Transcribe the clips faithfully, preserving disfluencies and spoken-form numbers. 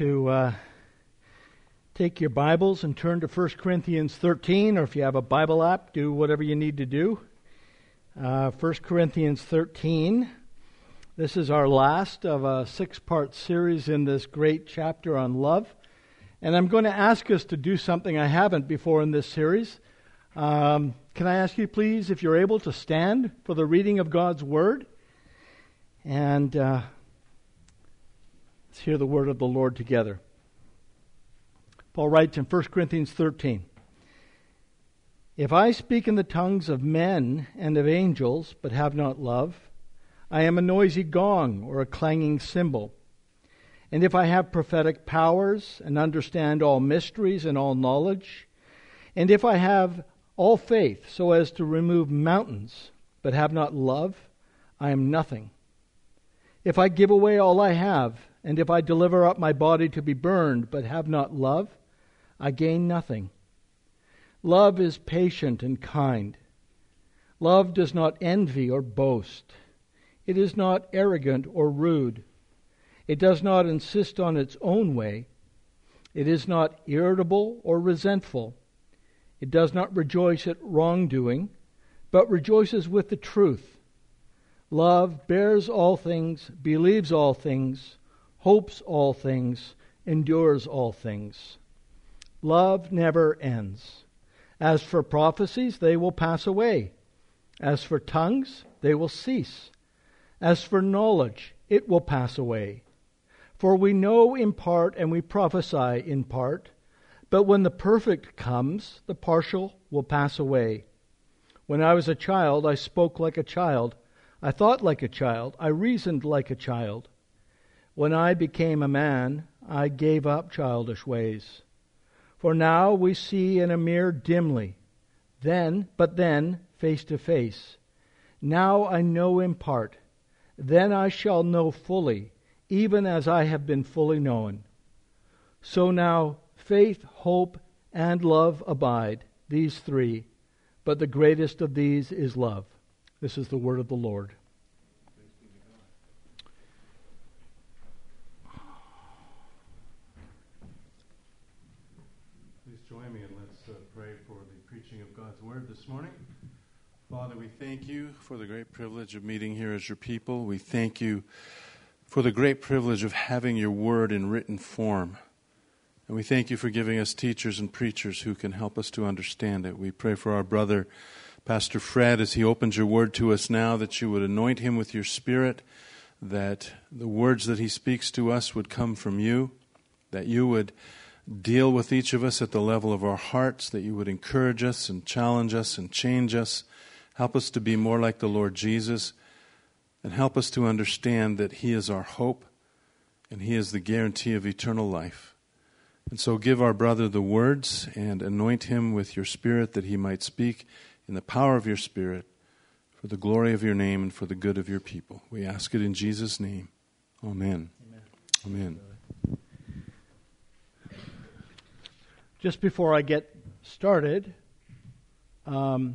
to uh, take your Bibles and turn to First Corinthians thirteen, or if you have a Bible app, do whatever you need to do. Uh, First Corinthians thirteen. This is our last of a six-part series in this great chapter on love. And I'm going to ask us to do something I haven't before in this series. Um, can I ask you, please, if you're able to stand for the reading of God's Word? And uh, let's hear the word of the Lord together. Paul writes in First Corinthians thirteen, "If I speak in the tongues of men and of angels, but have not love, I am a noisy gong or a clanging cymbal. And if I have prophetic powers and understand all mysteries and all knowledge, and if I have all faith so as to remove mountains, but have not love, I am nothing. If I give away all I have, and if I deliver up my body to be burned, but have not love, I gain nothing. Love is patient and kind. Love does not envy or boast. It is not arrogant or rude. It does not insist on its own way. It is not irritable or resentful. It does not rejoice at wrongdoing, but rejoices with the truth. Love bears all things, believes all things, hopes all things, endures all things. Love never ends. As for prophecies, they will pass away. As for tongues, they will cease. As for knowledge, it will pass away. For we know in part and we prophesy in part, but when the perfect comes, the partial will pass away. When I was a child, I spoke like a child. I thought like a child. I reasoned like a child. When I became a man, I gave up childish ways. For now we see in a mirror dimly, then, but then, face to face. Now I know in part. Then I shall know fully, even as I have been fully known. So now faith, hope, and love abide, these three, but the greatest of these is love." This is the word of the Lord. Please join me and let's uh, pray for the preaching of God's word this morning. Father, we thank you for the great privilege of meeting here as your people. We thank you for the great privilege of having your word in written form. And we thank you for giving us teachers and preachers who can help us to understand it. We pray for our brother, Pastor Fred, as he opens your word to us now, that you would anoint him with your Spirit, that the words that he speaks to us would come from you, that you would deal with each of us at the level of our hearts, that you would encourage us and challenge us and change us. Help us to be more like the Lord Jesus, and help us to understand that he is our hope and he is the guarantee of eternal life. And so give our brother the words and anoint him with your Spirit, that he might speak in the power of your Spirit, for the glory of your name and for the good of your people. We ask it in Jesus' name. Amen. Amen. Amen. Just before I get started, um,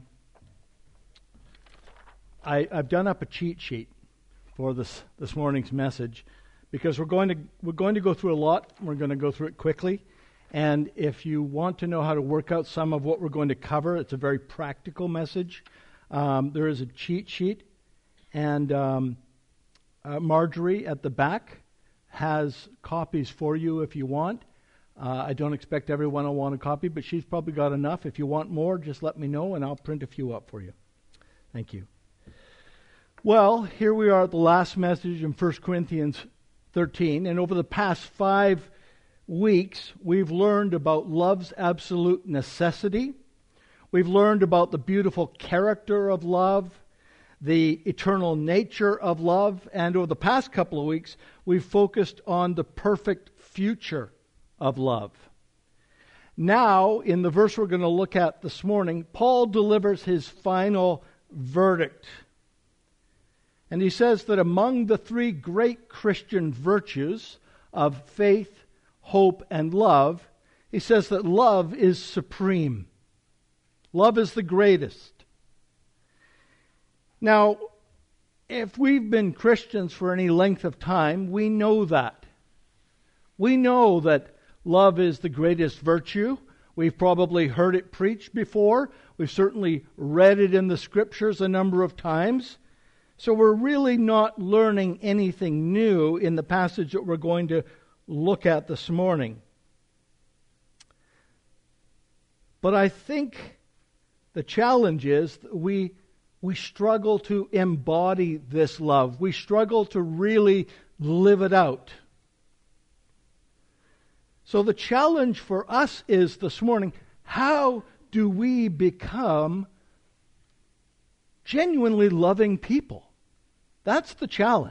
I, I've done up a cheat sheet for this this morning's message, because we're going to we're going to go through a lot. We're going to go through it quickly, and if you want to know how to work out some of what we're going to cover, it's a very practical message. Um, there is a cheat sheet, and um, uh, Marjorie at the back has copies for you if you want. Uh, I don't expect everyone will want a copy, but she's probably got enough. If you want more, just let me know, and I'll print a few up for you. Thank you. Well, here we are at the last message in First Corinthians thirteen, and over the past five weeks, we've learned about love's absolute necessity. We've learned about the beautiful character of love, the eternal nature of love, and over the past couple of weeks, we've focused on the perfect future of love. Now, in the verse we're going to look at this morning, Paul delivers his final verdict. And he says that among the three great Christian virtues of faith, hope, and love, he says that love is supreme. Love is the greatest. Now, if we've been Christians for any length of time, we know that. We know that love is the greatest virtue. We've probably heard it preached before. We've certainly read it in the Scriptures a number of times. So we're really not learning anything new in the passage that we're going to look at this morning. But I think the challenge is we, we struggle to embody this love. We struggle to really live it out. So the challenge for us is this morning, how do we become genuinely loving people? That's the challenge.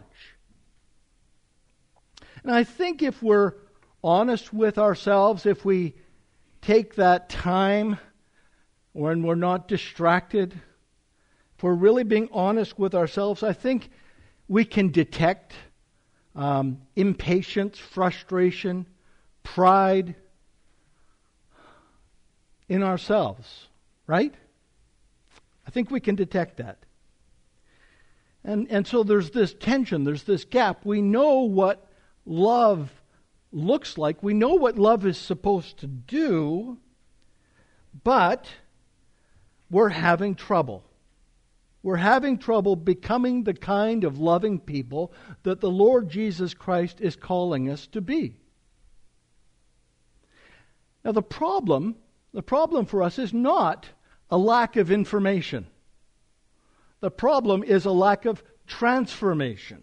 And I think if we're honest with ourselves, if we take that time when we're not distracted, if we're really being honest with ourselves, I think we can detect um, impatience, frustration, pride in ourselves, right? I think we can detect that. And and so there's this tension, there's this gap. We know what love looks like. We know what love is supposed to do, but we're having trouble. We're having trouble becoming the kind of loving people that the Lord Jesus Christ is calling us to be. Now the problem, the problem for us is not a lack of information. The problem is a lack of transformation.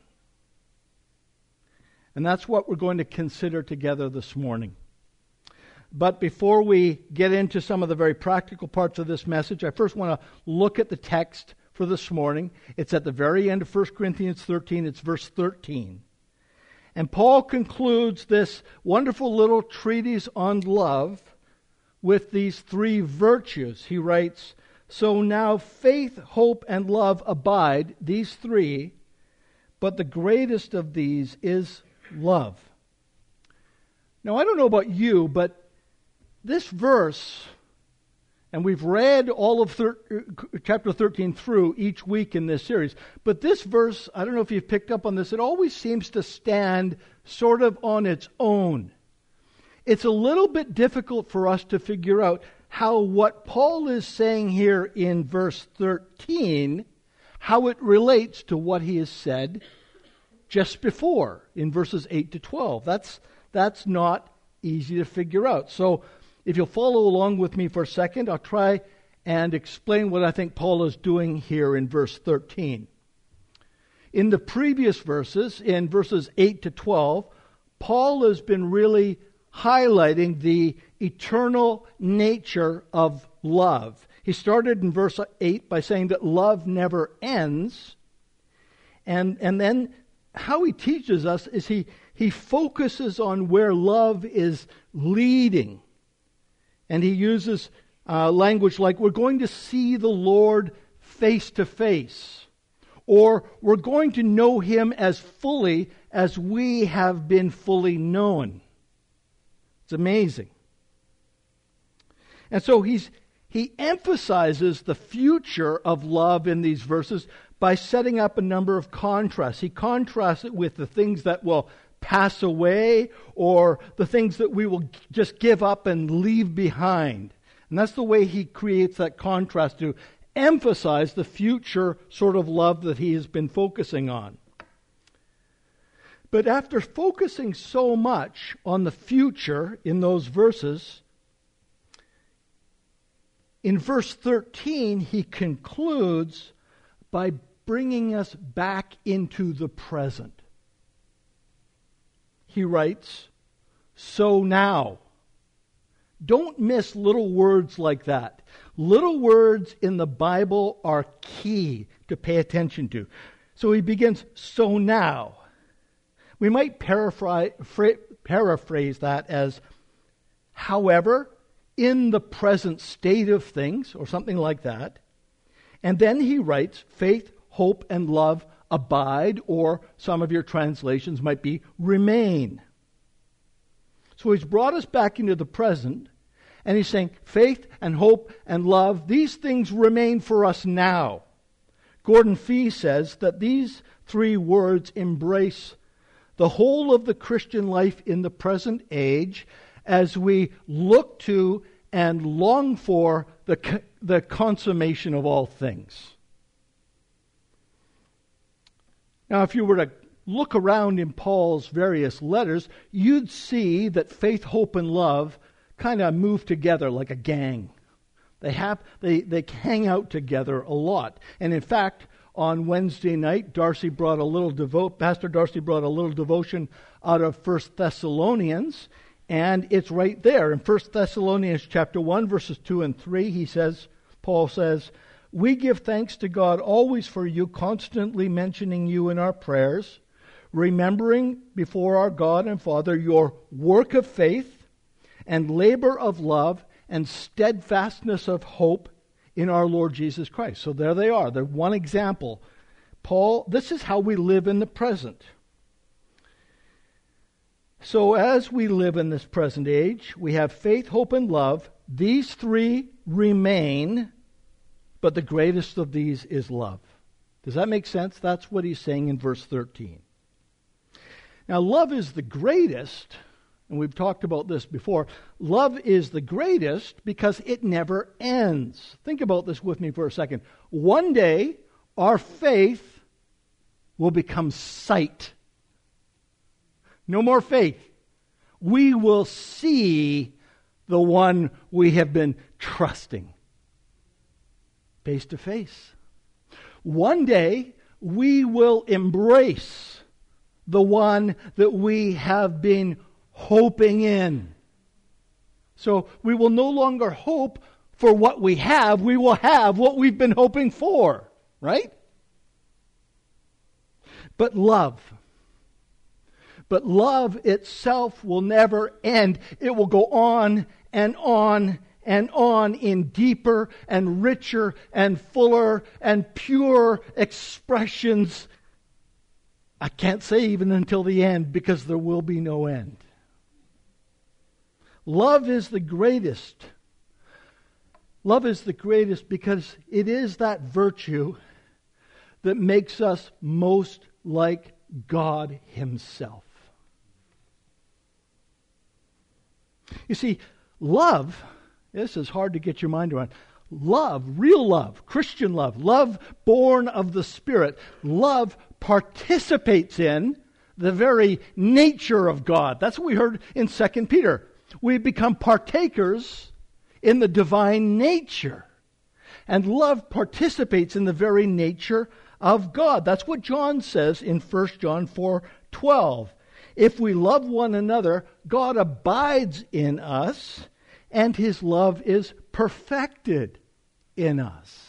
And that's what we're going to consider together this morning. But before we get into some of the very practical parts of this message, I first want to look at the text for this morning. It's at the very end of First Corinthians thirteen. It's verse thirteen. And Paul concludes this wonderful little treatise on love with these three virtues. He writes, "So now faith, hope, and love abide, these three, but the greatest of these is love." Now, I don't know about you, but this verse, and we've read all of thir- chapter thirteen through each week in this series, but this verse, I don't know if you've picked up on this, it always seems to stand sort of on its own. It's a little bit difficult for us to figure out how what Paul is saying here in verse thirteen, how it relates to what he has said just before in verses eight to twelve. That's, that's not easy to figure out. So if you'll follow along with me for a second, I'll try and explain what I think Paul is doing here in verse thirteen. In the previous verses, in verses eight to twelve, Paul has been really highlighting the eternal nature of love. He started in verse eight by saying that love never ends. And, and then how he teaches us is he, he focuses on where love is leading. And he uses uh, language like, we're going to see the Lord face to face. Or we're going to know Him as fully as we have been fully known. It's amazing. And so he's he emphasizes the future of love in these verses by setting up a number of contrasts. He contrasts it with the things that will pass away or the things that we will just give up and leave behind. And that's the way he creates that contrast to emphasize the future sort of love that he has been focusing on. But after focusing so much on the future in those verses, in verse thirteen, he concludes by bringing us back into the present. He writes, "So now." Don't miss little words like that. Little words in the Bible are key to pay attention to. So he begins, "So now." We might paraphrase, paraphrase that as, "However, in the present state of things," or something like that. And then he writes, "Faith, hope, and love abide," or some of your translations might be "remain." So he's brought us back into the present, and he's saying faith and hope and love, these things remain for us now. Gordon Fee says that these three words embrace the whole of the Christian life in the present age as we look to and long for the, the consummation of all things. Now, if you were to look around in Paul's various letters, you'd see that faith, hope, and love kind of move together like a gang. They have they, they hang out together a lot. And in fact, on Wednesday night, Darcy brought a little devo- Pastor Darcy brought a little devotion out of First Thessalonians, and it's right there in First Thessalonians chapter one, verses two and three. He says, Paul says, "We give thanks to God always for you, constantly mentioning you in our prayers, remembering before our God and Father your work of faith and labor of love and steadfastness of hope in our Lord Jesus Christ." So there they are. They're one example. Paul, this is how we live in the present. So as we live in this present age, we have faith, hope, and love. These three remain, but the greatest of these is love. Does that make sense? That's what he's saying in verse thirteen. Now, love is the greatest, and we've talked about this before. Love is the greatest because it never ends. Think about this with me for a second. One day, our faith will become sight. No more faith. We will see the one we have been trusting face to face. One day, we will embrace the one that we have been hoping in. So we will no longer hope for what we have. We will have what we've been hoping for, right? But love. But love itself will never end. It will go on and on and on in deeper and richer and fuller and pure expressions. I can't say even until the end, because there will be no end. Love is the greatest. Love is the greatest because it is that virtue that makes us most like God Himself. You see, love, this is hard to get your mind around. Love, real love, Christian love, love born of the Spirit, love participates in the very nature of God. That's what we heard in Second Peter. We become partakers in the divine nature. And love participates in the very nature of God. That's what John says in First John four twelve. If we love one another, God abides in us, and His love is perfected in us.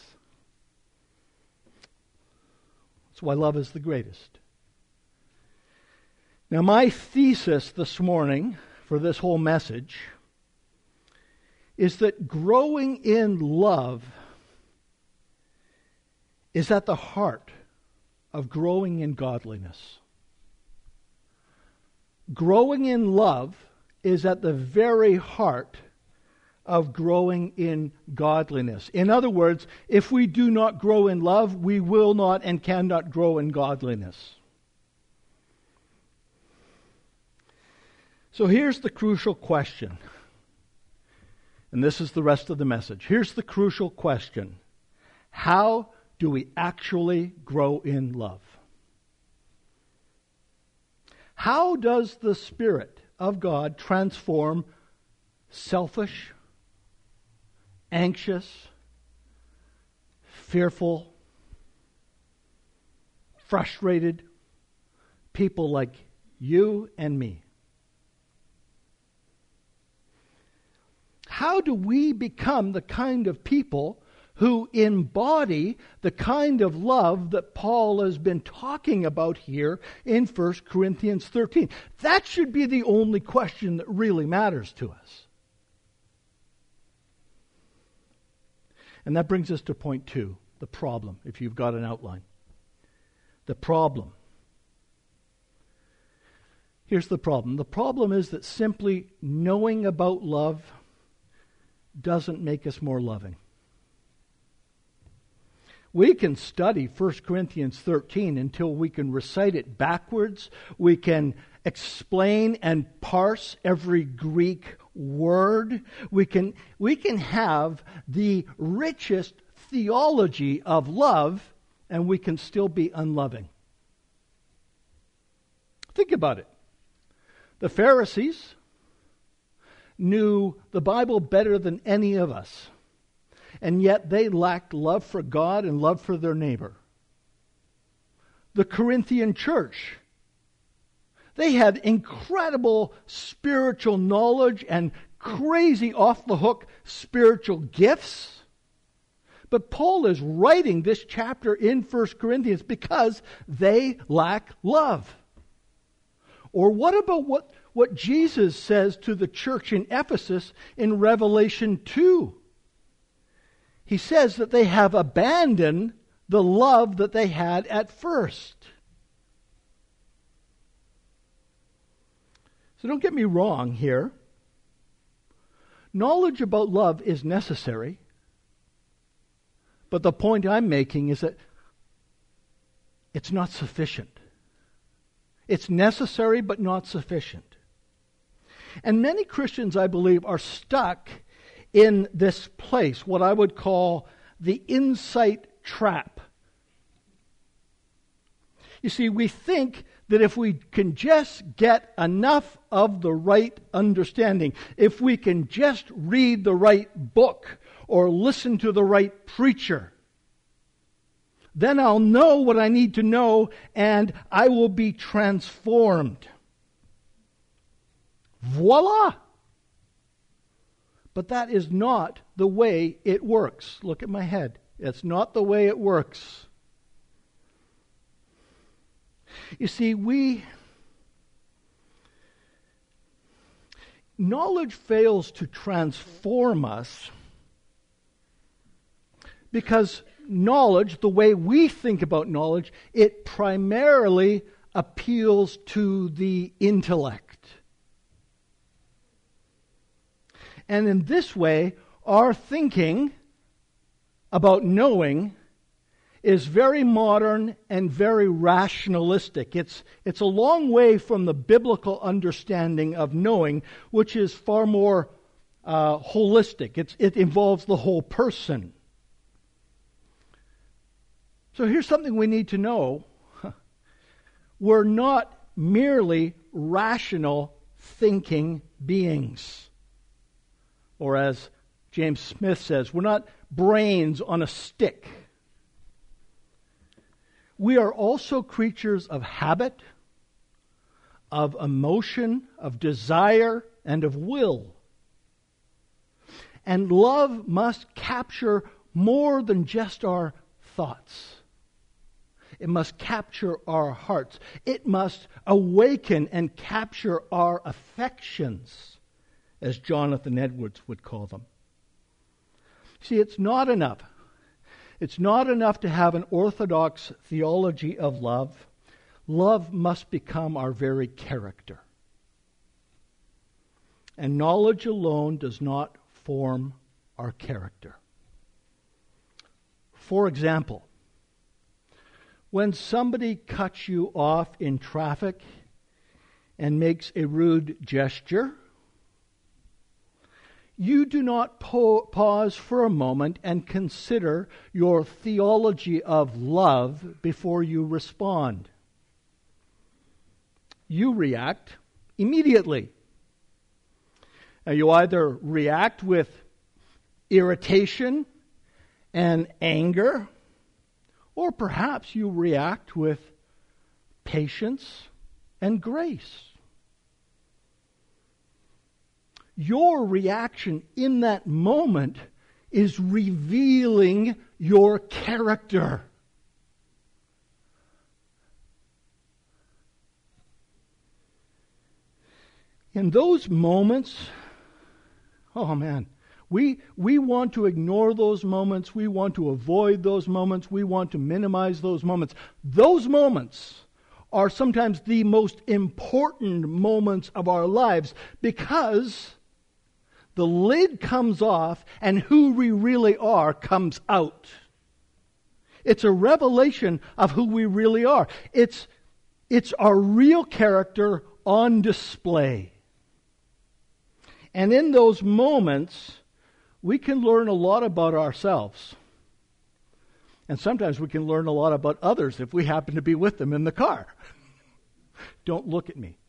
That's why love is the greatest. Now, my thesis this morning for this whole message is that growing in love is at the heart of growing in godliness. Growing in love is at the very heart of growing in godliness. In other words, if we do not grow in love, we will not and cannot grow in godliness. So here's the crucial question. And this is the rest of the message. Here's the crucial question. How do we actually grow in love? How does the Spirit of God transform selfish, anxious, fearful, frustrated people like you and me? How do we become the kind of people who embody the kind of love that Paul has been talking about here in First Corinthians thirteen? That should be the only question that really matters to us. And that brings us to point two, the problem, if you've got an outline. The problem. Here's the problem. The problem is that simply knowing about love doesn't make us more loving. We can study First Corinthians thirteen until we can recite it backwards. We can explain and parse every Greek word. We can, we can have the richest theology of love, and we can still be unloving. Think about it. The Pharisees knew the Bible better than any of us, and yet they lacked love for God and love for their neighbor. The Corinthian church, they had incredible spiritual knowledge and crazy off-the-hook spiritual gifts. But Paul is writing this chapter in First Corinthians because they lack love. Or what about what, what Jesus says to the church in Ephesus in Revelation two? He says that they have abandoned the love that they had at first. So don't get me wrong here. Knowledge about love is necessary. But the point I'm making is that it's not sufficient. It's necessary but not sufficient. And many Christians, I believe, are stuck in this place, what I would call the insight trap. You see, we think that if we can just get enough of the right understanding, if we can just read the right book or listen to the right preacher, then I'll know what I need to know and I will be transformed. Voila! But that is not the way it works. Look at my head. It's not the way it works. You see, we... knowledge fails to transform us because knowledge, the way we think about knowledge, it primarily appeals to the intellect. And in this way, our thinking about knowing is very modern and very rationalistic. It's, it's a long way from the biblical understanding of knowing, which is far more uh, holistic. It's, it involves the whole person. So here's something we need to know. We're not merely rational thinking beings. Or as James Smith says, we're not brains on a stick. We are also creatures of habit, of emotion, of desire, and of will. And love must capture more than just our thoughts. It must capture our hearts. It must awaken and capture our affections, as Jonathan Edwards would call them. See, it's not enough. It's not enough to have an orthodox theology of love. Love must become our very character. And knowledge alone does not form our character. For example, when somebody cuts you off in traffic and makes a rude gesture, you do not po- pause for a moment and consider your theology of love before you respond. You react immediately. Now, you either react with irritation and anger, or perhaps you react with patience and grace. Your reaction in that moment is revealing your character. In those moments, oh man, we we want to ignore those moments, we want to avoid those moments, we want to minimize those moments. Those moments are sometimes the most important moments of our lives because the lid comes off and who we really are comes out. It's a revelation of who we really are. It's, it's our real character on display. And in those moments, we can learn a lot about ourselves. And sometimes we can learn a lot about others if we happen to be with them in the car. Don't look at me.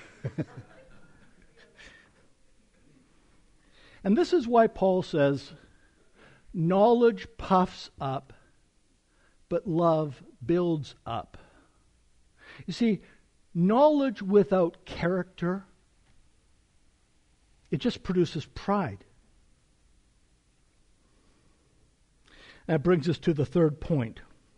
And this is why Paul says, knowledge puffs up, but love builds up. You see, knowledge without character, it just produces pride. That brings us to the third point.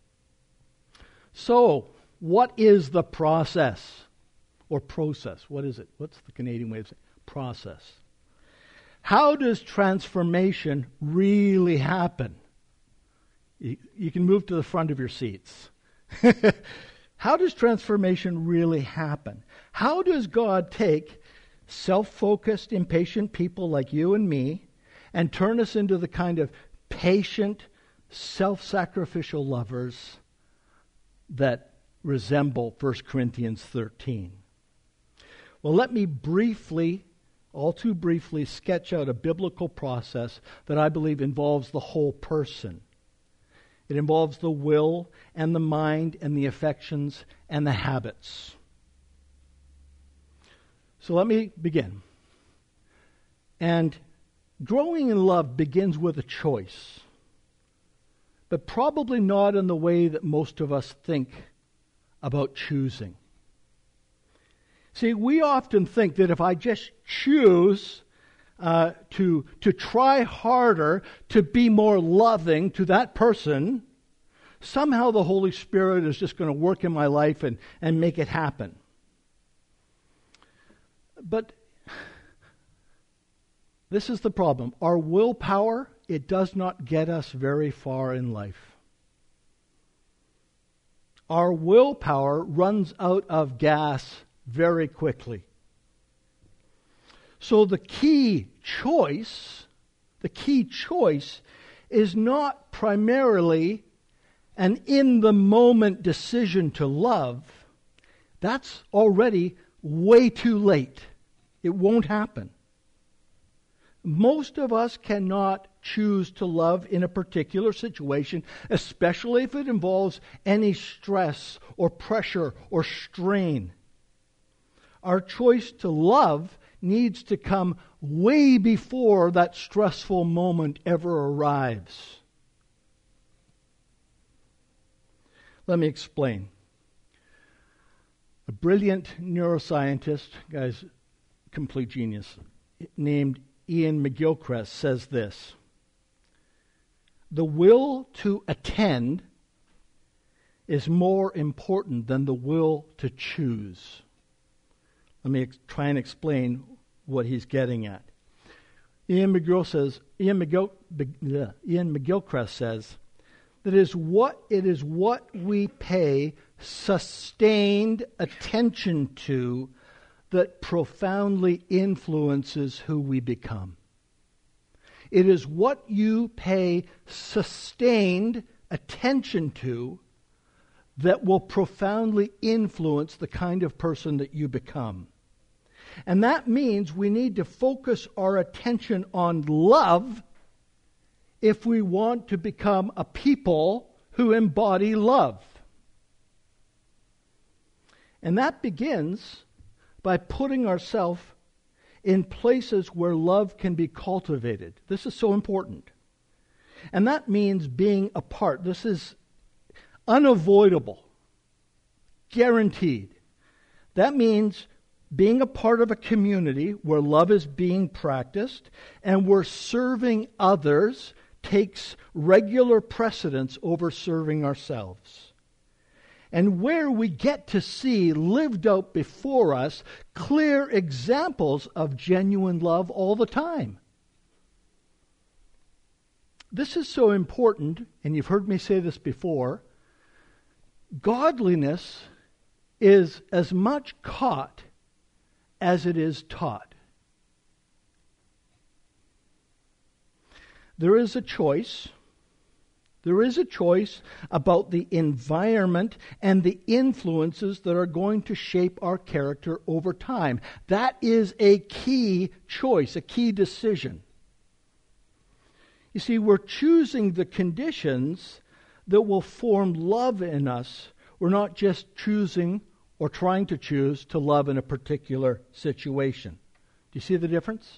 So, what is the process? Or process? What is it? What's the Canadian way of saying process? How does transformation really happen? You, you can move to the front of your seats. How does transformation really happen? How does God take self-focused, impatient people like you and me and turn us into the kind of patient, self-sacrificial lovers that resemble First Corinthians thirteen? Well, let me briefly, all too briefly, sketch out a biblical process that I believe involves the whole person. It involves the will and the mind and the affections and the habits. So let me begin. And growing in love begins with a choice, but probably not in the way that most of us think about choosing. See, we often think that if I just choose uh, to, to try harder to be more loving to that person, somehow the Holy Spirit is just going to work in my life and, and make it happen. But this is the problem. Our willpower, it does not get us very far in life. Our willpower runs out of gas very quickly. So the key choice, the key choice is not primarily an in-the-moment decision to love. That's already way too late. It won't happen. Most of us cannot choose to love in a particular situation, especially if it involves any stress or pressure or strain. Our choice to love needs to come way before that stressful moment ever arrives. Let me explain. A brilliant neuroscientist, guy's complete genius, named Ian McGilchrist says this: the will to attend is more important than the will to choose. Let me ex- try and explain what he's getting at. Ian McGill says, Ian, McGill, uh, Ian McGilchrist says that it is what it is what we pay sustained attention to that profoundly influences who we become. It is what you pay sustained attention to that will profoundly influence the kind of person that you become. And that means we need to focus our attention on love if we want to become a people who embody love. And that begins by putting ourselves in places where love can be cultivated. This is so important. And that means being a part. This is unavoidable, guaranteed. That means being a part of a community where love is being practiced and where serving others takes regular precedence over serving ourselves. And where we get to see lived out before us clear examples of genuine love all the time. This is so important, and you've heard me say this before. Godliness is as much caught as it is taught. There is a choice There is a choice about the environment and the influences that are going to shape our character over time. That is a key choice, a key decision. You see, we're choosing the conditions that will form love in us. We're not just choosing or trying to choose to love in a particular situation. Do you see the difference?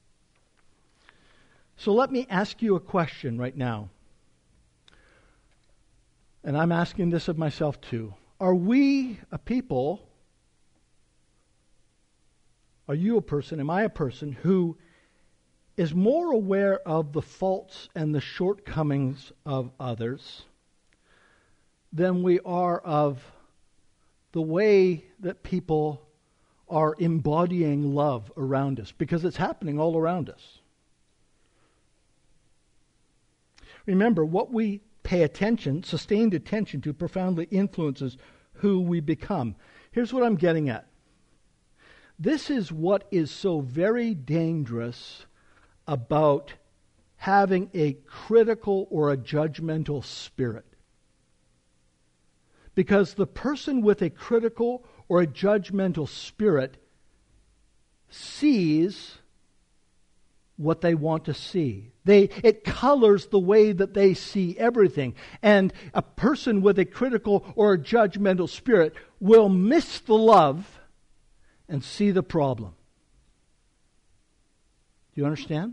So let me ask you a question right now. And I'm asking this of myself too. Are we a people, are you a person, am I a person who is more aware of the faults and the shortcomings of others than we are of the way that people are embodying love around us? Because it's happening all around us. Remember, what we pay attention, sustained attention to, profoundly influences who we become. Here's what I'm getting at. This is what is so very dangerous about having a critical or a judgmental spirit. Because the person with a critical or a judgmental spirit sees what they want to see. They, it colors the way that they see everything. And a person with a critical or a judgmental spirit will miss the love and see the problem. Do you understand?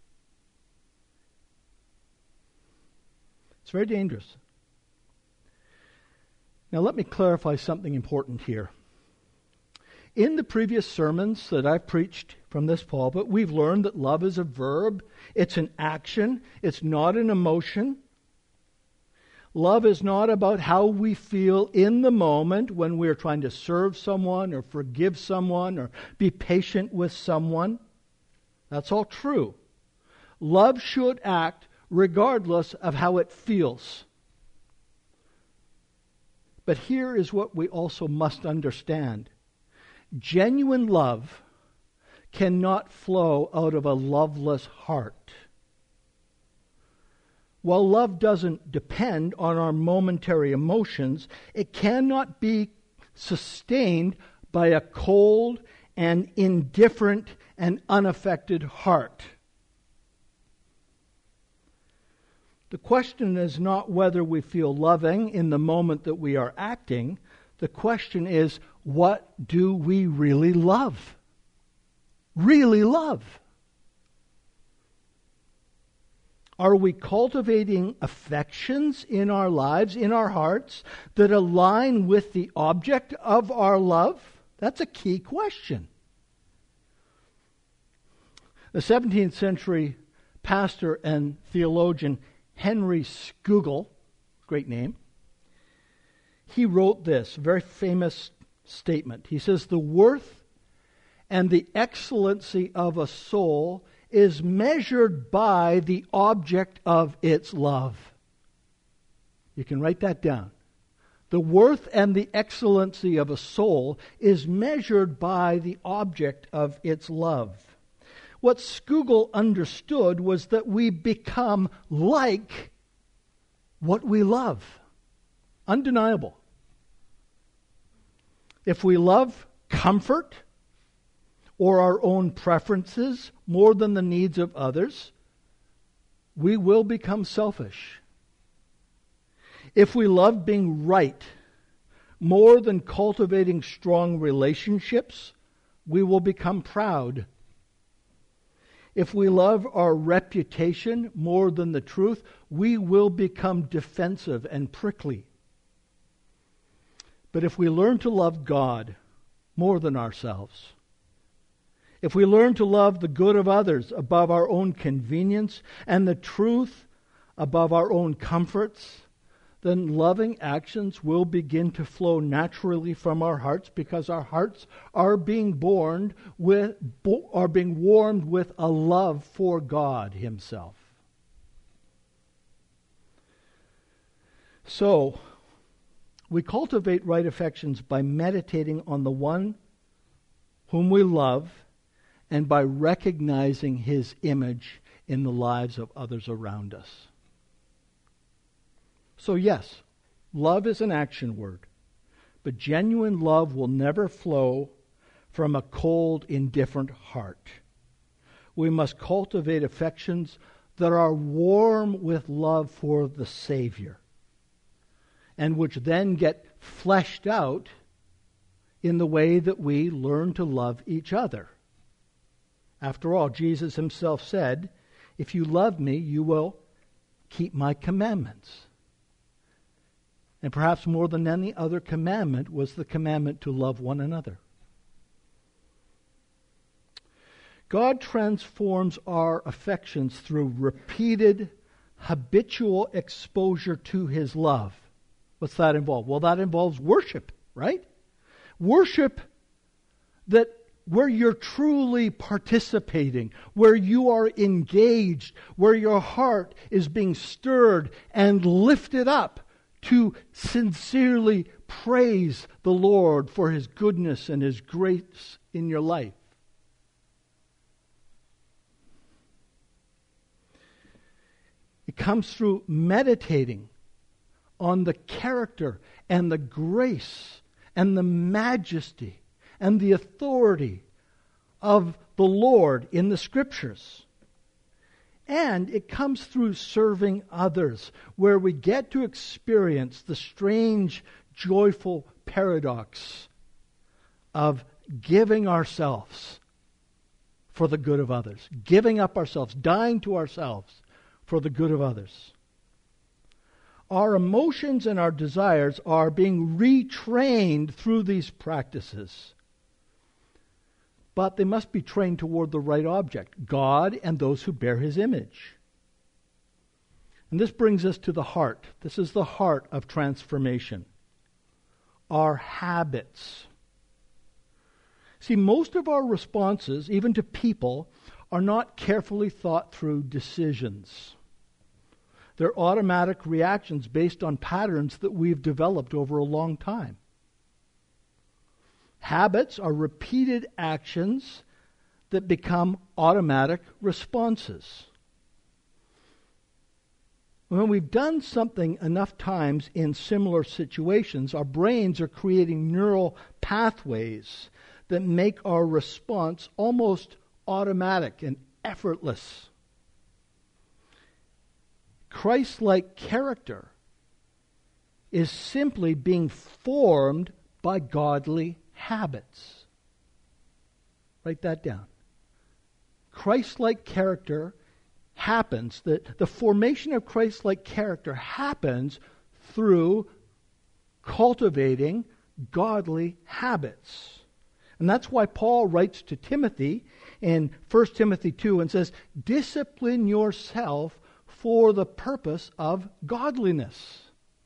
It's very dangerous. Now let me clarify something important here. In the previous sermons that I've preached from this pulpit, we've learned that love is a verb. It's an action. It's not an emotion. Love is not about how we feel in the moment when we're trying to serve someone or forgive someone or be patient with someone. That's all true. Love should act regardless of how it feels. But here is what we also must understand. Genuine love cannot flow out of a loveless heart. While love doesn't depend on our momentary emotions, it cannot be sustained by a cold and indifferent and unaffected heart. The question is not whether we feel loving in the moment that we are acting. The question is, what do we really love? Really love? Are we cultivating affections in our lives, in our hearts, that align with the object of our love? That's a key question. The seventeenth century pastor and theologian Henry Scougal, great name, he wrote this very famous statement. He says, "The worth and the excellency of a soul is measured by the object of its love." You can write that down. The worth and the excellency of a soul is measured by the object of its love. What Scougal understood was that we become like what we love. Undeniable. If we love comfort or our own preferences more than the needs of others, we will become selfish. If we love being right more than cultivating strong relationships, we will become proud. If we love our reputation more than the truth, we will become defensive and prickly. But if we learn to love God more than ourselves, if we learn to love the good of others above our own convenience and the truth above our own comforts, then loving actions will begin to flow naturally from our hearts, because our hearts are being born with, are being warmed with a love for God Himself. So, we cultivate right affections by meditating on the one whom we love and by recognizing His image in the lives of others around us. So yes, love is an action word, but genuine love will never flow from a cold, indifferent heart. We must cultivate affections that are warm with love for the Savior, and which then get fleshed out in the way that we learn to love each other. After all, Jesus himself said, "If you love me, you will keep my commandments." And perhaps more than any other commandment was the commandment to love one another. God transforms our affections through repeated, habitual exposure to His love. What's that involve? Well, that involves worship, right? Worship that where you're truly participating, where you are engaged, where your heart is being stirred and lifted up to sincerely praise the Lord for His goodness and His grace in your life. It comes through meditating on the character and the grace and the majesty and the authority of the Lord in the Scriptures. And it comes through serving others, where we get to experience the strange, joyful paradox of giving ourselves for the good of others, giving up ourselves, dying to ourselves for the good of others. Our emotions and our desires are being retrained through these practices. But they must be trained toward the right object, God and those who bear His image. And this brings us to the heart. This is the heart of transformation. Our habits. See, most of our responses, even to people, are not carefully thought through decisions. They're automatic reactions based on patterns that we've developed over a long time. Habits are repeated actions that become automatic responses. When we've done something enough times in similar situations, our brains are creating neural pathways that make our response almost automatic and effortless. Christ-like character is simply being formed by godly habits. Write that down. Christ-like character happens, the, the formation of Christ-like character happens through cultivating godly habits. And that's why Paul writes to Timothy in First Timothy two and says, discipline yourself for the purpose of godliness.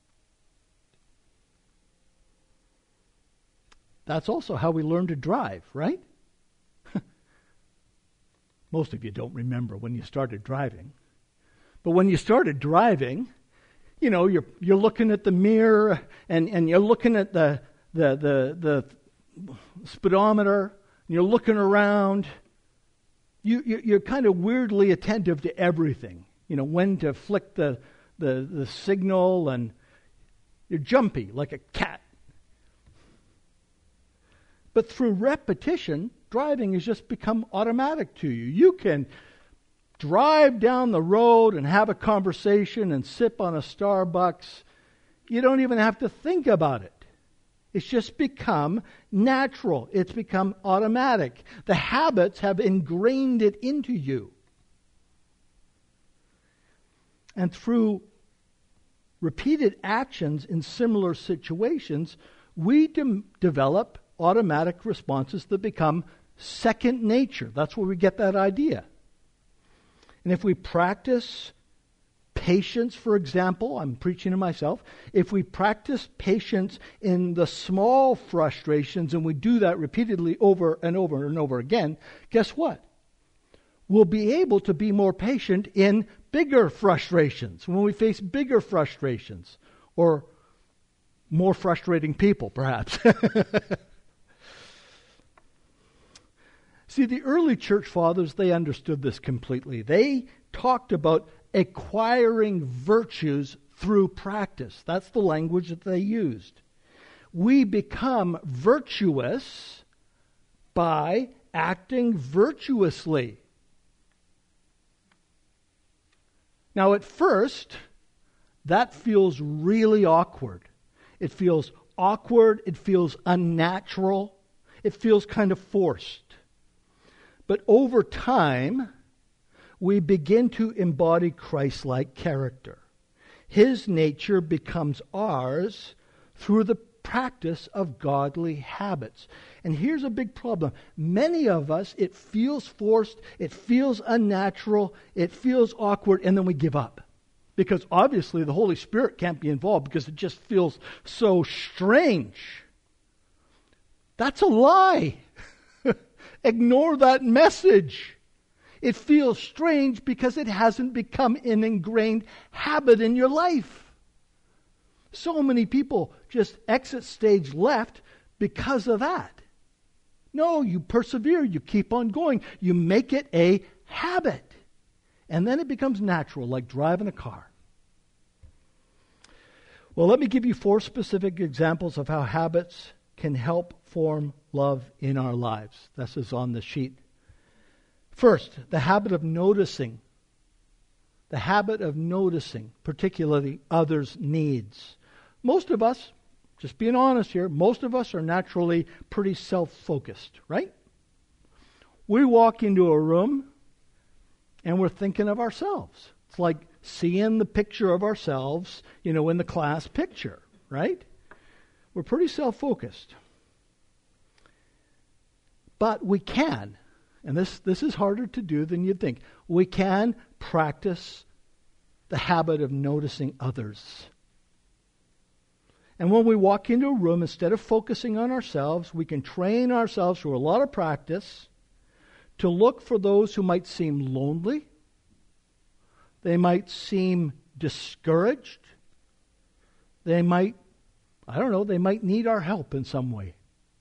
That's also how we learn to drive, right? Most of you don't remember when you started driving. But when you started driving, you know, you're you're looking at the mirror and, and you're looking at the the the the speedometer, and you're looking around. You, you you're kind of weirdly attentive to everything. You know, when to flick the the, the signal, and you're jumpy like a cat. But through repetition, driving has just become automatic to you. You can drive down the road and have a conversation and sip on a Starbucks. You don't even have to think about it. It's just become natural. It's become automatic. The habits have ingrained it into you. And through repeated actions in similar situations, we de- develop automatic responses that become second nature. That's where we get that idea. And if we practice patience, for example, I'm preaching to myself, if we practice patience in the small frustrations and we do that repeatedly over and over and over again, guess what? We'll be able to be more patient in bigger frustrations, when we face bigger frustrations, or more frustrating people, perhaps. See, the early church fathers, they understood this completely. They talked about acquiring virtues through practice. That's the language that they used. We become virtuous by acting virtuously. Now, at first, that feels really awkward. It feels awkward. It feels unnatural. It feels kind of forced. But over time, we begin to embody Christ-like character. His nature becomes ours through the practice of godly habits. And here's a big problem. Many of us, it feels forced, it feels unnatural, it feels awkward, and then we give up. Because obviously the Holy Spirit can't be involved because it just feels so strange. That's a lie. Ignore that message. It feels strange because it hasn't become an ingrained habit in your life. So many people just exit stage left because of that. No, you persevere, you keep on going, you make it a habit. And then it becomes natural, like driving a car. Well, let me give you four specific examples of how habits can help form love in our lives. This is on the sheet. First, the habit of noticing. The habit of noticing, particularly others' needs. Most of us, just being honest here, most of us are naturally pretty self-focused, right? We walk into a room and we're thinking of ourselves. It's like seeing the picture of ourselves, you know, in the class picture, right? We're pretty self-focused. But we can, and this, this is harder to do than you'd think, we can practice the habit of noticing others. And when we walk into a room, instead of focusing on ourselves, we can train ourselves through a lot of practice to look for those who might seem lonely. They might seem discouraged. They might, I don't know, they might need our help in some way.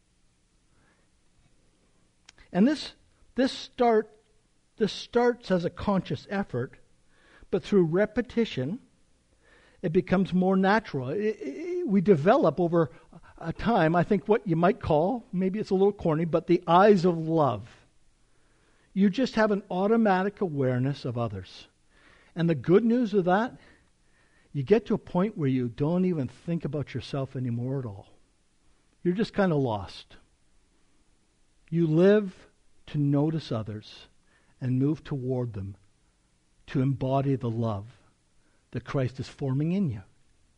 And this this start this starts as a conscious effort, but through repetition, it becomes more natural. It, it, we develop over a time, I think, what you might call, maybe it's a little corny, but the eyes of love. You just have an automatic awareness of others. And the good news of that, you get to a point where you don't even think about yourself anymore at all. You're just kind of lost. You live to notice others and move toward them to embody the love that Christ is forming in you.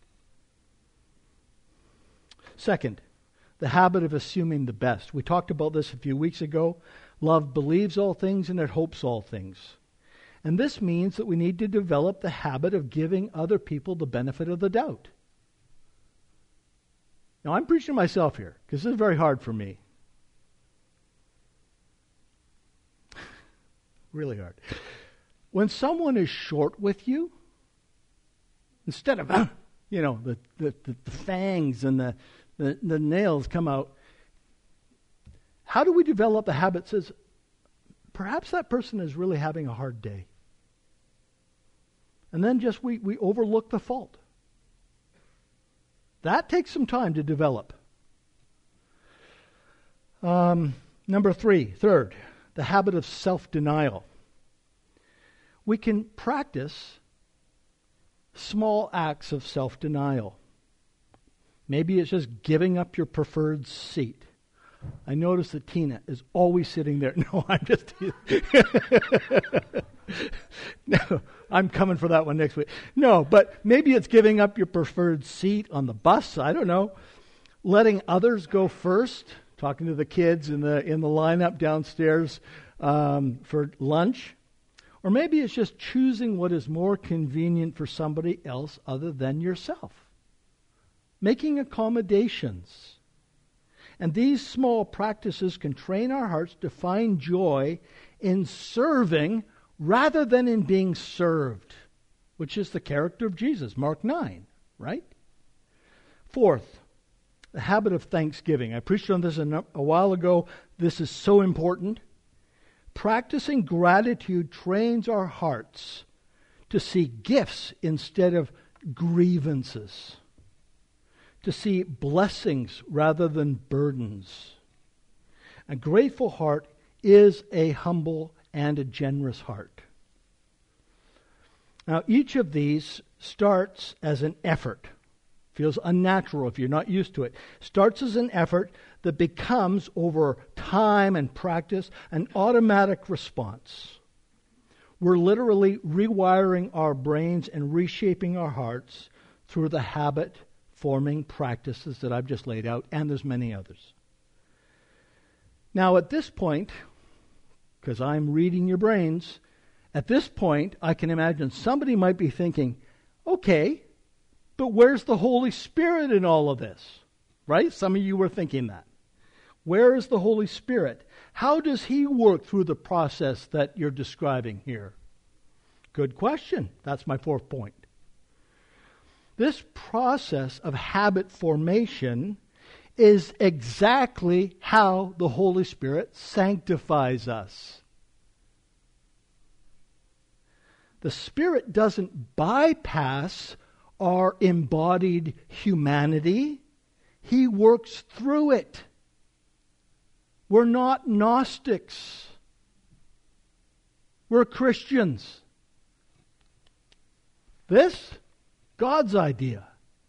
Second, the habit of assuming the best. We talked about this a few weeks ago. Love believes all things and it hopes all things. And this means that we need to develop the habit of giving other people the benefit of the doubt. Now, I'm preaching to myself here because this is very hard for me. Really hard. When someone is short with you, instead of, you know, the, the, the, the fangs and the, the, the nails come out, how do we develop a habit that says, perhaps that person is really having a hard day? And then just we, we overlook the fault. That takes some time to develop. Um, number three, third, the habit of self-denial. We can practice small acts of self-denial. Maybe it's just giving up your preferred seat. I notice that Tina is always sitting there. No, I'm just... no, I'm coming for that one next week. No, but maybe it's giving up your preferred seat on the bus. I don't know. Letting others go first. Talking to the kids in the in the lineup downstairs um, for lunch. Or maybe it's just choosing what is more convenient for somebody else other than yourself. Making accommodations. And these small practices can train our hearts to find joy in serving rather than in being served, which is the character of Jesus, Mark nine, right? Fourth, the habit of thanksgiving. I preached on this a, a while ago. This is so important. Practicing gratitude trains our hearts to see gifts instead of grievances, to see blessings rather than burdens. A grateful heart is a humble and a generous heart. Now, each of these starts as an effort. Feels unnatural if you're not used to it. Starts as an effort that becomes, over time and practice, an automatic response. We're literally rewiring our brains and reshaping our hearts through the habit-forming practices that I've just laid out, and there's many others. Now, at this point, because I'm reading your brains, at this point, I can imagine somebody might be thinking, okay, but where's the Holy Spirit in all of this? Right? Some of you were thinking that. Where is the Holy Spirit? How does He work through the process that you're describing here? Good question. That's my fourth point. This process of habit formation is exactly how the Holy Spirit sanctifies us. The Spirit doesn't bypass our embodied humanity. He works through it. We're not Gnostics. We're Christians. This, God's idea.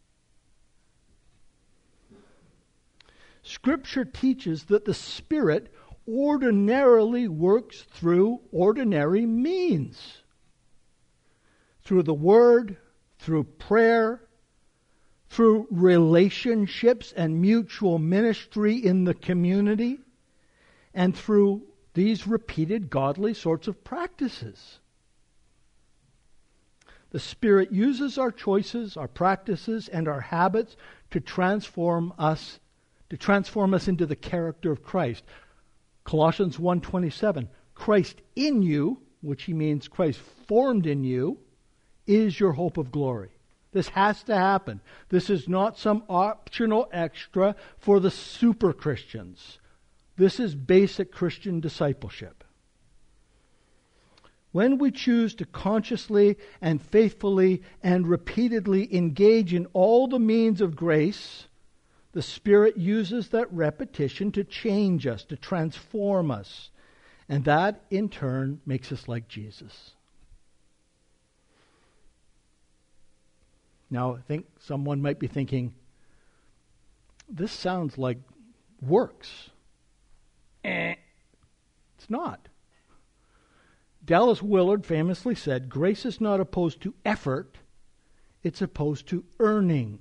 Scripture teaches that the Spirit ordinarily works through ordinary means. Through the Word, through prayer, through relationships and mutual ministry in the community, and through these repeated godly sorts of practices. The Spirit uses our choices, our practices, and our habits to transform us, to transform us into the character of Christ. Colossians one twenty-seven, Christ in you, which he means Christ formed in you, is your hope of glory. This has to happen. This is not some optional extra for the super Christians. This is basic Christian discipleship. When we choose to consciously and faithfully and repeatedly engage in all the means of grace, the Spirit uses that repetition to change us, to transform us. And that, in turn, makes us like Jesus. Now, I think someone might be thinking, this sounds like works. Eh. It's not. Dallas Willard famously said, grace is not opposed to effort, it's opposed to earning.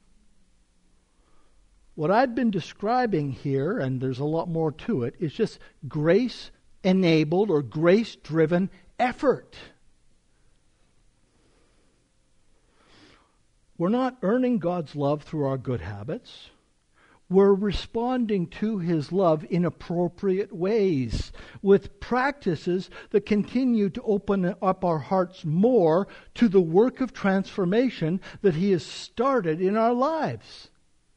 What I've been describing here, and there's a lot more to it, is just grace-enabled or grace-driven effort. We're not earning God's love through our good habits. We're responding to His love in appropriate ways, with practices that continue to open up our hearts more to the work of transformation that He has started in our lives.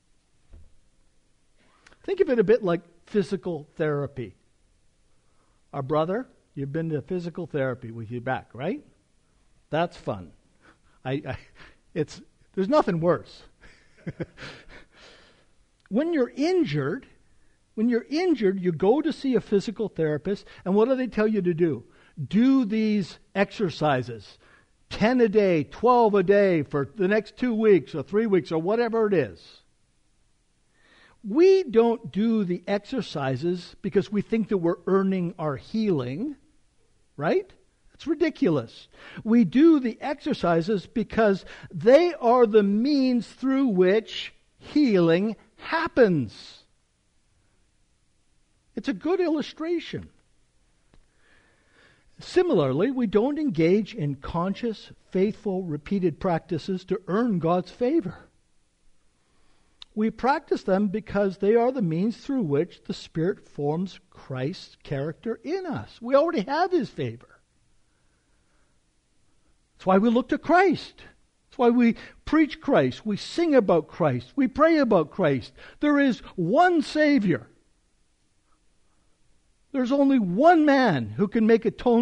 Think of it a bit like physical therapy. Our brother, you've been to physical therapy with your back, right? That's fun. I, I it's there's nothing worse. When you're injured, when you're injured, you go to see a physical therapist, and what do they tell you to do? Do these exercises, ten a day, twelve a day for the next two weeks or three weeks or whatever it is. We don't do the exercises because we think that we're earning our healing, right? It's ridiculous. We do the exercises because they are the means through which healing happens. It's a good illustration. Similarly, we don't engage in conscious, faithful, repeated practices to earn God's favor. We practice them because they are the means through which the Spirit forms Christ's character in us. We already have His favor. That's why we look to Christ. That's why we preach Christ. We sing about Christ. We pray about Christ. There is one Savior. There's only one man who can make atonement for our sins. The God-man, Christ Jesus.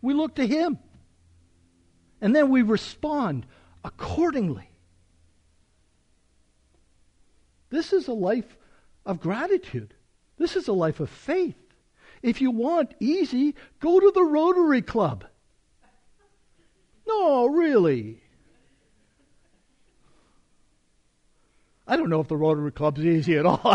We look to Him. And then we respond accordingly. This is a life of gratitude. This is a life of faith. If you want easy, go to the Rotary Club. No, really. I don't know if the Rotary Club's easy at all.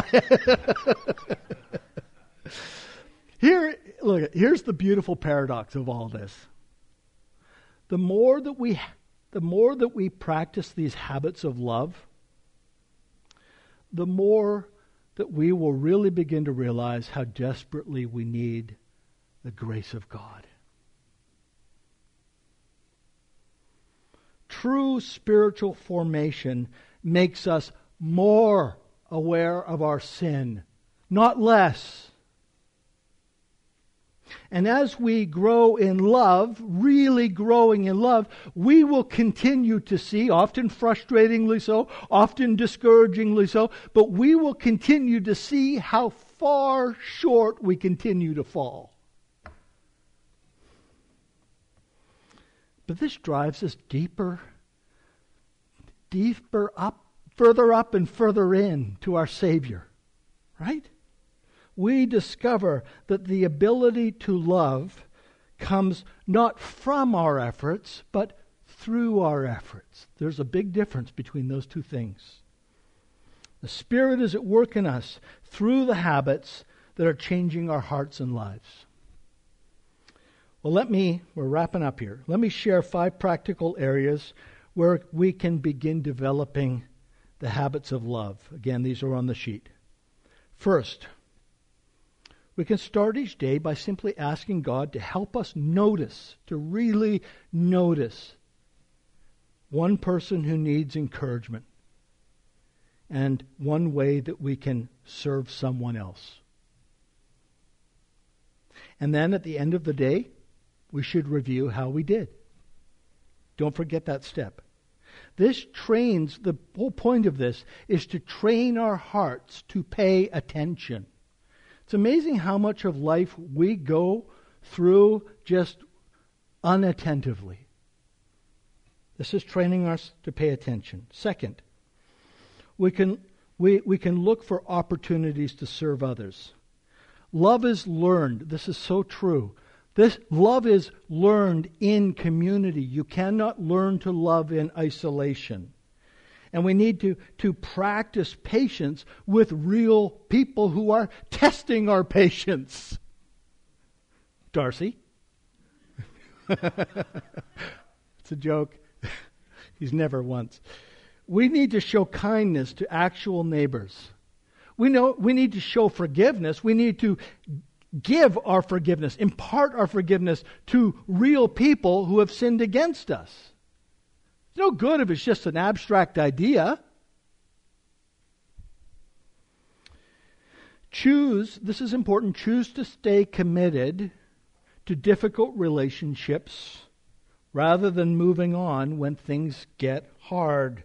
Here, look, here's the beautiful paradox of all this. The more that we, the more that we practice these habits of love, the more that we will really begin to realize how desperately we need the grace of God. True spiritual formation makes us more aware of our sin, not less. And as we grow in love, really growing in love, we will continue to see, often frustratingly so, often discouragingly so, but we will continue to see how far short we continue to fall. But this drives us deeper, deeper up, further up and further in to our Savior, right? We discover that the ability to love comes not from our efforts, but through our efforts. There's a big difference between those two things. The Spirit is at work in us through the habits that are changing our hearts and lives. Well, let me, we're wrapping up here. Let me share five practical areas where we can begin developing the habits of love. Again, these are on the sheet. First, we can start each day by simply asking God to help us notice, to really notice one person who needs encouragement and one way that we can serve someone else. And then at the end of the day, we should review how we did. Don't forget that step. This trains, the whole point of this is to train our hearts to pay attention. It's amazing how much of life we go through just unattentively. This is training us to pay attention. Second, we can we, we can look for opportunities to serve others. Love is learned. This is so true. This love is learned in community. You cannot learn to love in isolation. And we need to, to practice patience with real people who are testing our patience. Darcy? It's a joke. He's never once. We need to show kindness to actual neighbors. We know we need to show forgiveness. We need to give our forgiveness, impart our forgiveness to real people who have sinned against us. It's no good if it's just an abstract idea. Choose, this is important, choose to stay committed to difficult relationships rather than moving on when things get hard.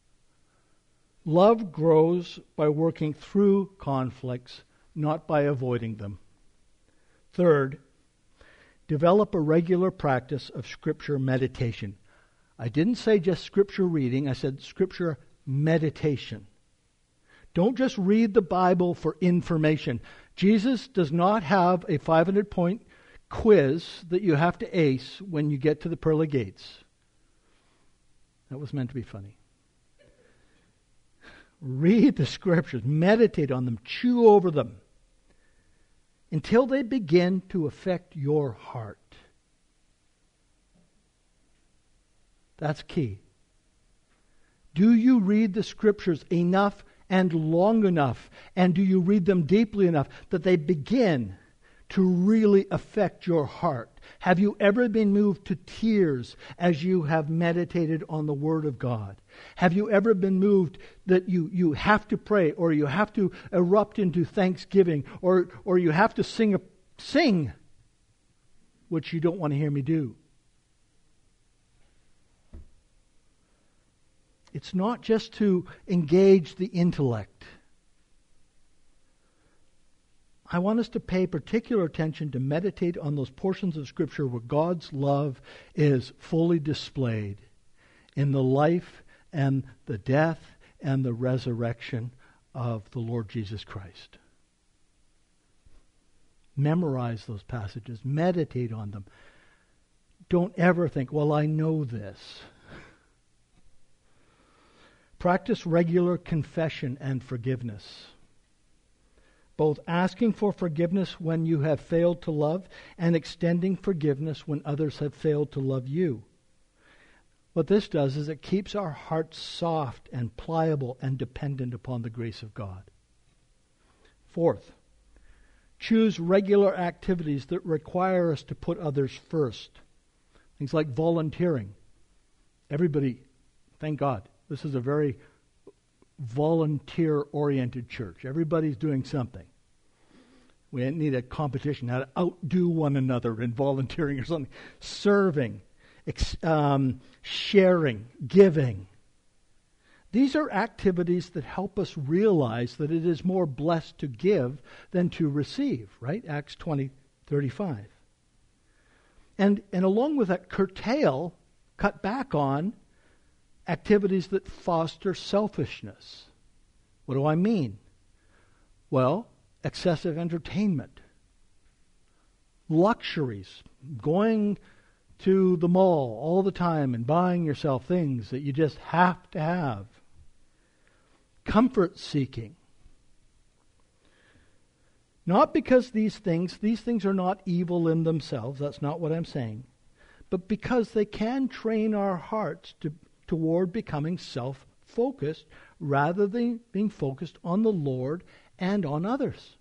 Love grows by working through conflicts, not by avoiding them. Third, develop a regular practice of Scripture meditation. I didn't say just Scripture reading, I said Scripture meditation. Don't just read the Bible for information. Jesus does not have a five hundred point quiz that you have to ace when you get to the pearly gates. That was meant to be funny. Read the Scriptures, meditate on them, chew over them, until they begin to affect your heart. That's key. Do you read the Scriptures enough and long enough, and do you read them deeply enough that they begin to really affect your heart? Have you ever been moved to tears as you have meditated on the Word of God? Have you ever been moved that you, you have to pray, or you have to erupt into thanksgiving, or, or you have to sing, a, sing, which you don't want to hear me do? It's not just to engage the intellect. I want us to pay particular attention to meditate on those portions of Scripture where God's love is fully displayed in the life and the death and the resurrection of the Lord Jesus Christ. Memorize those passages. Meditate on them. Don't ever think, well, I know this. Practice regular confession and forgiveness. Both asking for forgiveness when you have failed to love and extending forgiveness when others have failed to love you. What this does is it keeps our hearts soft and pliable and dependent upon the grace of God. Fourth, choose regular activities that require us to put others first. Things like volunteering. Everybody, thank God, this is a very volunteer-oriented church. Everybody's doing something. We need a competition, how to outdo one another in volunteering or something. Serving, ex- um, sharing, giving. These are activities that help us realize that it is more blessed to give than to receive, right? Acts twenty thirty-five. And, and along with that, curtail, cut back on activities that foster selfishness. What do I mean? Well, excessive entertainment, luxuries, going to the mall all the time and buying yourself things that you just have to have, comfort seeking. Not because these things, these things are not evil in themselves, that's not what I'm saying, but because they can train our hearts to toward becoming self-focused rather than being focused on the Lord and on others.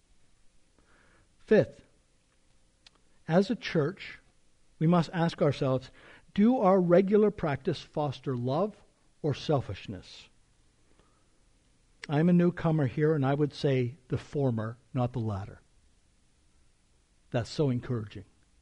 Fifth, as a church, we must ask ourselves, do our regular practice foster love or selfishness? I'm a newcomer here, and I would say the former, not the latter. That's so encouraging.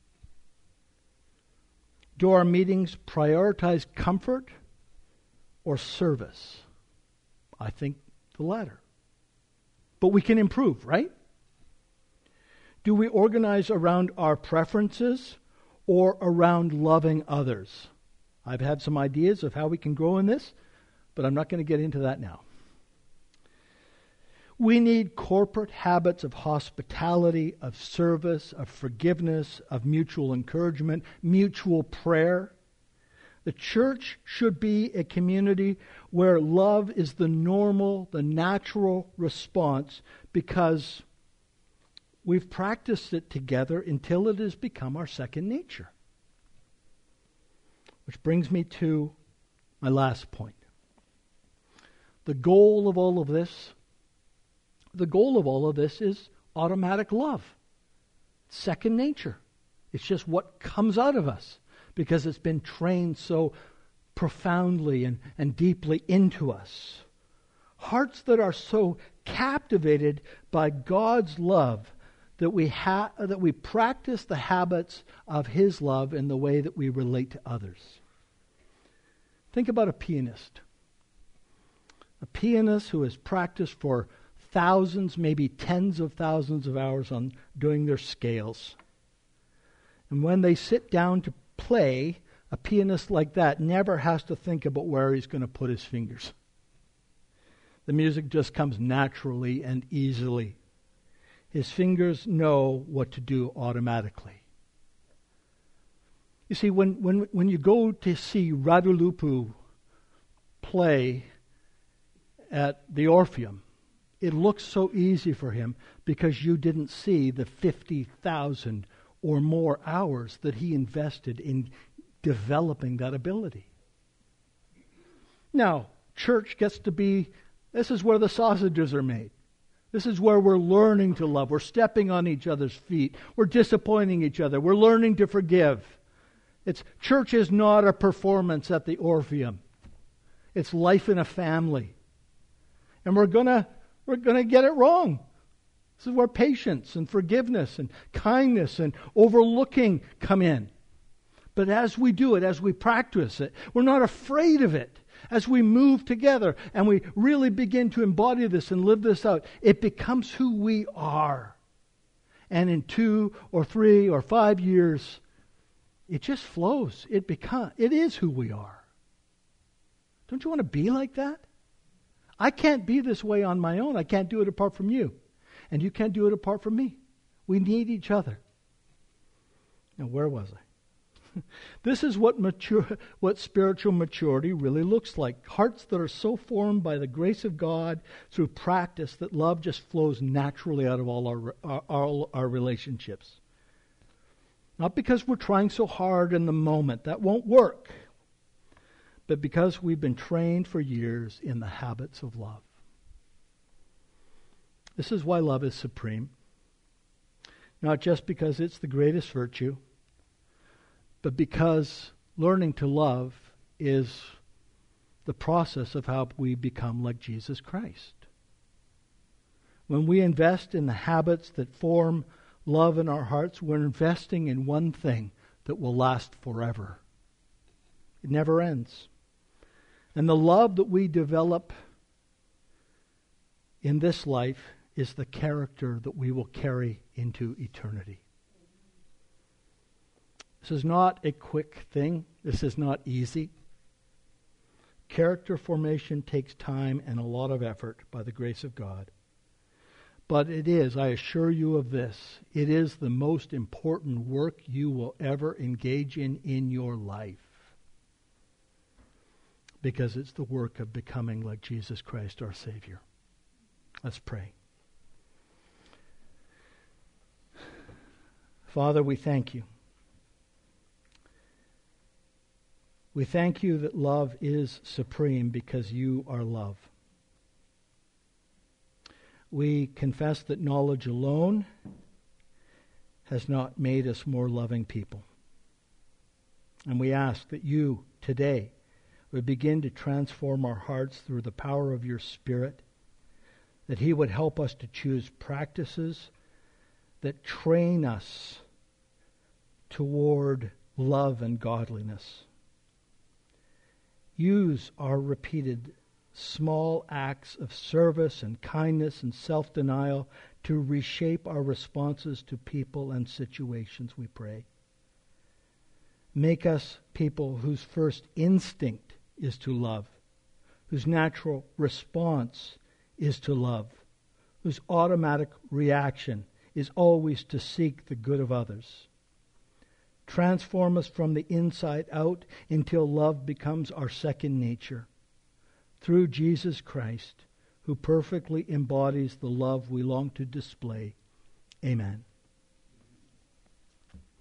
Do our meetings prioritize comfort or service? I think the latter. But we can improve, right? Do we organize around our preferences or around loving others? I've had some ideas of how we can grow in this, but I'm not going to get into that now. We need corporate habits of hospitality, of service, of forgiveness, of mutual encouragement, mutual prayer. The church should be a community where love is the normal, the natural response because we've practiced it together until it has become our second nature. Which brings me to my last point. The goal of all of this The goal of all of this is automatic love. Second nature. It's just what comes out of us because it's been trained so profoundly and, and deeply into us. Hearts that are so captivated by God's love that we ha- that we practice the habits of His love in the way that we relate to others. Think about a pianist. A pianist who has practiced for thousands, maybe tens of thousands of hours on doing their scales. And when they sit down to play, a pianist like that never has to think about where he's going to put his fingers. The music just comes naturally and easily. His fingers know what to do automatically. You see, when, when, when you go to see Radulupu play at the Orpheum, it looks so easy for him because you didn't see the fifty thousand or more hours that he invested in developing that ability. Now, church gets to be, this is where the sausages are made. This is where we're learning to love. We're stepping on each other's feet. We're disappointing each other. We're learning to forgive. It's church is not a performance at the Orpheum. It's life in a family. And we're going to We're going to get it wrong. This is where patience and forgiveness and kindness and overlooking come in. But as we do it, as we practice it, we're not afraid of it. As we move together and we really begin to embody this and live this out, it becomes who we are. And in two or three or five years, it just flows. It become, it is who we are. Don't you want to be like that? I can't be this way on my own. I can't do it apart from you. And you can't do it apart from me. We need each other. Now, where was I? This is what mature, what spiritual maturity really looks like. Hearts that are so formed by the grace of God through practice that love just flows naturally out of all our, our, all our relationships. Not because we're trying so hard in the moment. That won't work. But because we've been trained for years in the habits of love. This is why love is supreme. Not just because it's the greatest virtue, but because learning to love is the process of how we become like Jesus Christ. When we invest in the habits that form love in our hearts, we're investing in one thing that will last forever. It never ends. And the love that we develop in this life is the character that we will carry into eternity. This is not a quick thing. This is not easy. Character formation takes time and a lot of effort by the grace of God. But it is, I assure you of this, it is the most important work you will ever engage in in your life. Because it's the work of becoming like Jesus Christ, our Savior. Let's pray. Father, we thank you. We thank you that love is supreme because you are love. We confess that knowledge alone has not made us more loving people. And we ask that you today would begin to transform our hearts through the power of your Spirit, that he would help us to choose practices that train us toward love and godliness. Use our repeated small acts of service and kindness and self-denial to reshape our responses to people and situations, we pray. Make us people whose first instinct is to love, whose natural response is to love, whose automatic reaction is always to seek the good of others. Transform us from the inside out until love becomes our second nature. Through Jesus Christ, who perfectly embodies the love we long to display. Amen.